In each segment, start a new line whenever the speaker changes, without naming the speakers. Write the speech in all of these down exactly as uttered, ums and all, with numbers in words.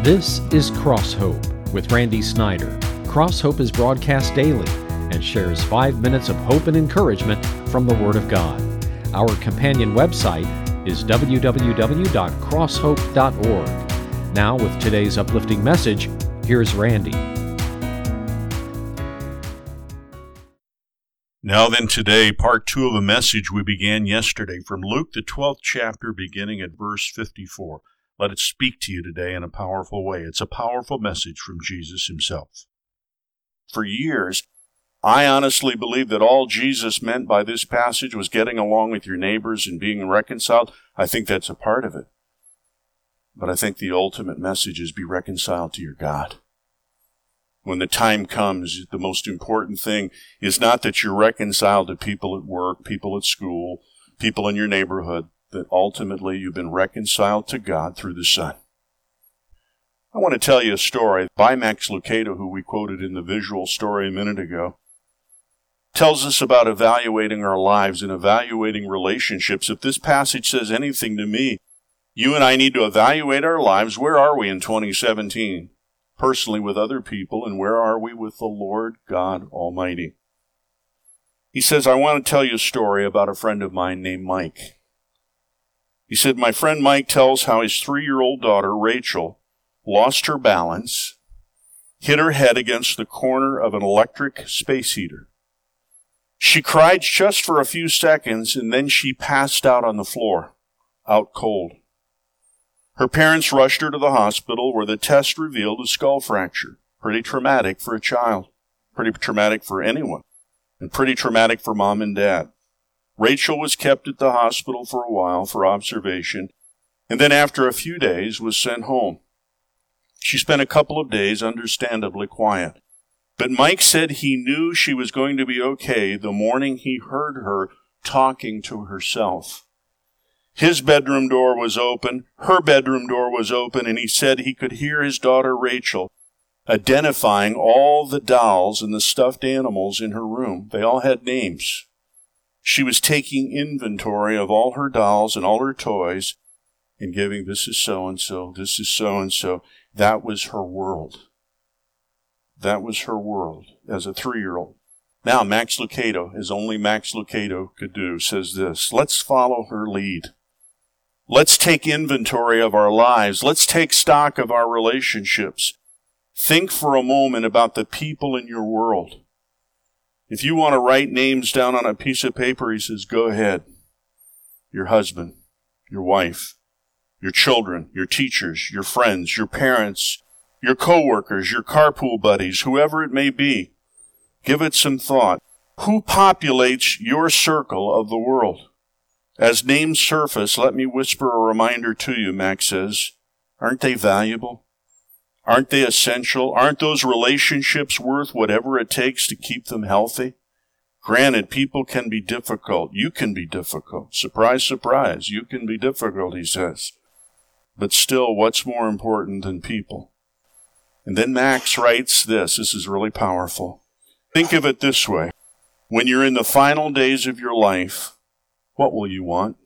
This is Cross Hope with Randy Snyder. Cross Hope is broadcast daily and shares five minutes of hope and encouragement from the Word of God. Our companion website is w w w dot cross hope dot org. Now, with today's uplifting message, here's Randy.
Now then, today, part two of a message we began yesterday from Luke, the twelfth chapter, beginning at verse fifty-four. Let it speak to you today in a powerful way. It's a powerful message from Jesus himself. For years, I honestly believe that all Jesus meant by this passage was getting along with your neighbors and being reconciled. I think that's a part of it. But I think the ultimate message is be reconciled to your God. When the time comes, the most important thing is not that you're reconciled to people at work, people at school, people in your neighborhood, that ultimately you've been reconciled to God through the Son. I want to tell you a story by Max Lucado, who we quoted in the visual story a minute ago. Tells us about evaluating our lives and evaluating relationships. If this passage says anything to me, you and I need to evaluate our lives. Where are we in twenty seventeen? Personally with other people, and where are we with the Lord God Almighty? He says, I want to tell you a story about a friend of mine named Mike. He said, my friend Mike tells how his three-year-old daughter, Rachel, lost her balance, hit her head against the corner of an electric space heater. She cried just for a few seconds, and then she passed out on the floor, out cold. Her parents rushed her to the hospital where the test revealed a skull fracture. Pretty traumatic for a child. Pretty traumatic for anyone. And pretty traumatic for mom and dad. Rachel was kept at the hospital for a while for observation, and then after a few days was sent home. She spent a couple of days understandably quiet. But Mike said he knew she was going to be okay the morning he heard her talking to herself. His bedroom door was open, her bedroom door was open, and he said he could hear his daughter Rachel identifying all the dolls and the stuffed animals in her room. They all had names. She was taking inventory of all her dolls and all her toys and giving, this is so-and-so, this is so-and-so. That was her world. That was her world as a three-year-old. Now, Max Lucado, as only Max Lucado could do, says this, let's follow her lead. Let's take inventory of our lives. Let's take stock of our relationships. Think for a moment about the people in your world. If you want to write names down on a piece of paper, he says, go ahead. Your husband, your wife, your children, your teachers, your friends, your parents, your coworkers, your carpool buddies, whoever it may be. Give it some thought. Who populates your circle of the world? As names surface, let me whisper a reminder to you, Max says. Aren't they valuable? Aren't they essential? Aren't those relationships worth whatever it takes to keep them healthy? Granted, people can be difficult. You can be difficult. Surprise, surprise. You can be difficult, he says. But still, what's more important than people? And then Max writes this. This is really powerful. Think of it this way. When you're in the final days of your life, what will you want?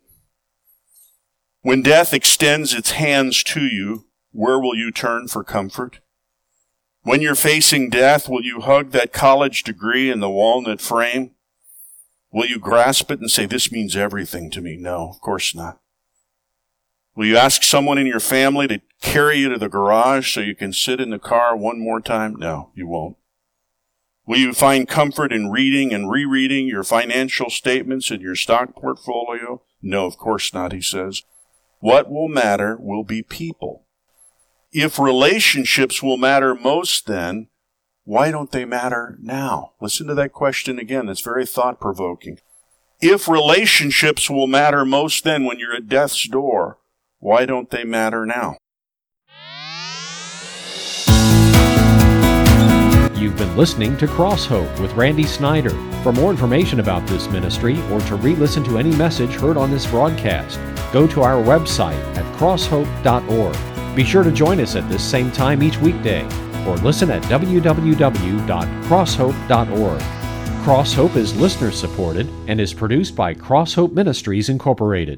When death extends its hands to you, where will you turn for comfort? When you're facing death, will you hug that college degree in the walnut frame? Will you grasp it and say, this means everything to me? No, of course not. Will you ask someone in your family to carry you to the garage so you can sit in the car one more time? No, you won't. Will you find comfort in reading and rereading your financial statements and your stock portfolio? No, of course not, he says. What will matter will be people. If relationships will matter most then, why don't they matter now? Listen to that question again. It's very thought-provoking. If relationships will matter most then when you're at death's door, why don't they matter now?
You've been listening to Cross Hope with Randy Snyder. For more information about this ministry or to re-listen to any message heard on this broadcast, go to our website at cross hope dot org. Be sure to join us at this same time each weekday, or listen at w w w dot cross hope dot org. Cross Hope is listener-supported and is produced by Cross Hope Ministries, Incorporated.